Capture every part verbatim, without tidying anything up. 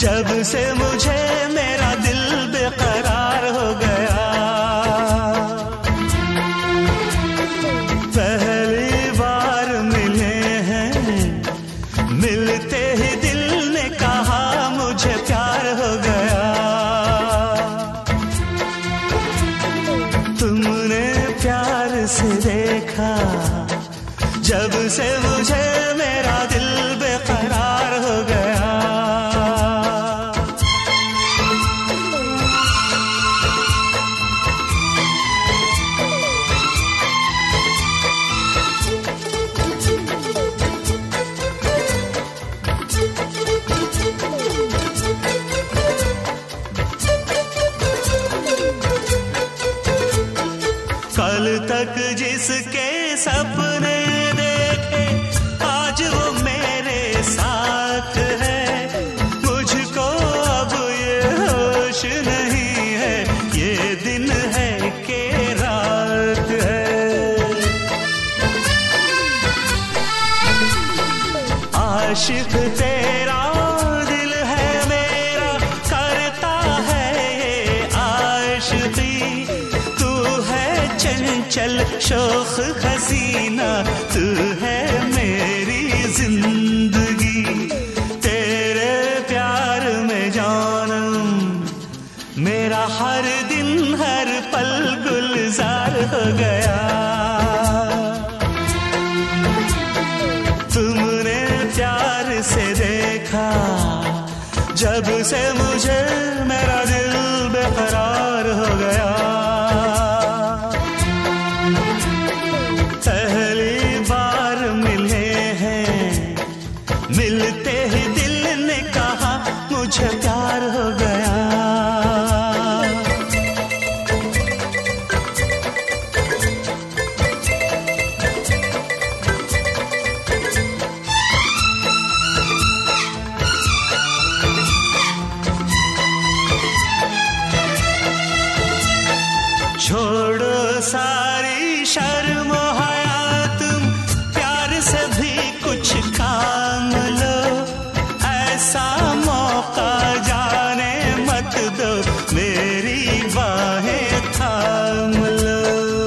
जब से मुझे मेरा दिल बेकरार हो गया। पहली बार मिले हैं, मिलते ही दिल ने कहा मुझे प्यार हो गया। तुमने प्यार से देखा, जब से मुझे मेरा दिल बेकरार हो गया। कल तक जिसके सपने देखे आज वो मेरे साथ है। मुझको अब ये होश नहीं है, ये दिन है कि रात है। आशिक तेरा दिल है मेरा, करता है ये आशिकी। चंचल शोख हसीना, तू है मेरी जिंदगी। तेरे प्यार में जानम, मेरा हर दिन हर पल गुलजार हो गया। तुमने प्यार से देखा, जब से मुझे मेरा दिल बेकरार हो गया। पहली बार मिले हैं, मिलते ही दिल ने कहा मुझे प्यार हो गया। छोड़ो सारी शर्म हया, तुम प्यार से भी कुछ काम लो। ऐसा मौका जाने मत दो, मेरी बाहें थाम लो।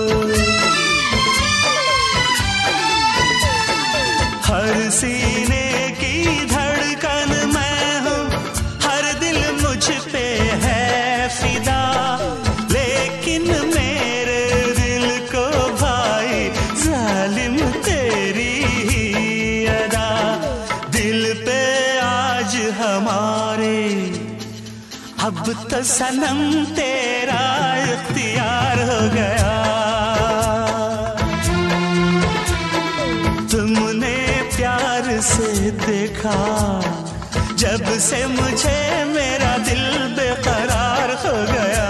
हर सीने की धड़कन मैं हूँ, हर दिल मुझ पे है फिदा। लेकिन मेरे दिल को भाई जालिम तेरी ही अदा। दिल पे आज हमारे अब तो सनम तेरा इख्तियार हो गया। तुमने प्यार से देखा, जब से मुझे मेरा दिल बेकरार हो गया।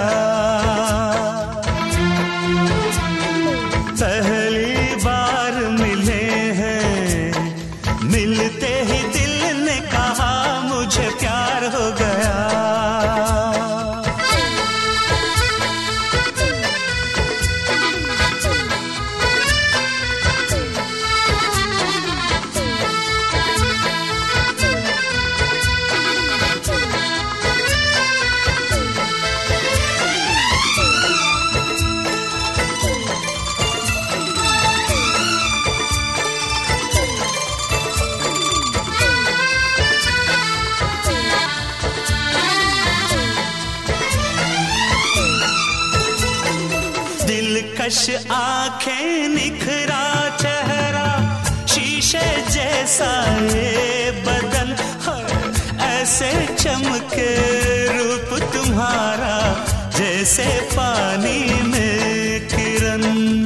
पहली बार मिले हैं, मिलते ही दिल ने कहा मुझे प्यार हो गया। दिलकश आंखें, निखरा चेहरा, शीशे जैसा ये बदन, ऐसे चमके रूप तुम्हारा जैसे पानी में किरण।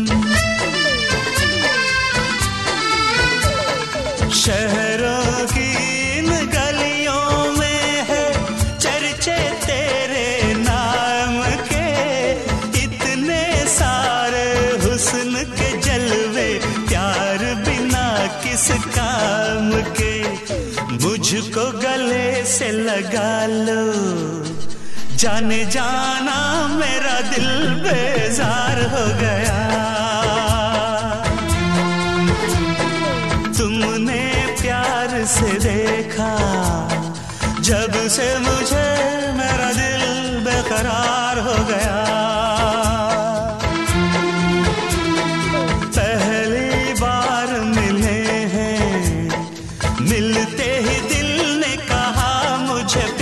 शहरों की इन गलियों में है चर्चे तेरे नाम के। इतने सारे हुस्न के जलवे, प्यार बिना किस काम के। मुझको गले से लगा लो, जाने जाना मेरा दिल बेजार हो गया। तुमने प्यार से देखा, जब से मुझे मेरा दिल बेकरार हो गया। पहली बार मिले हैं, मिलते ही दिल ने कहा मुझे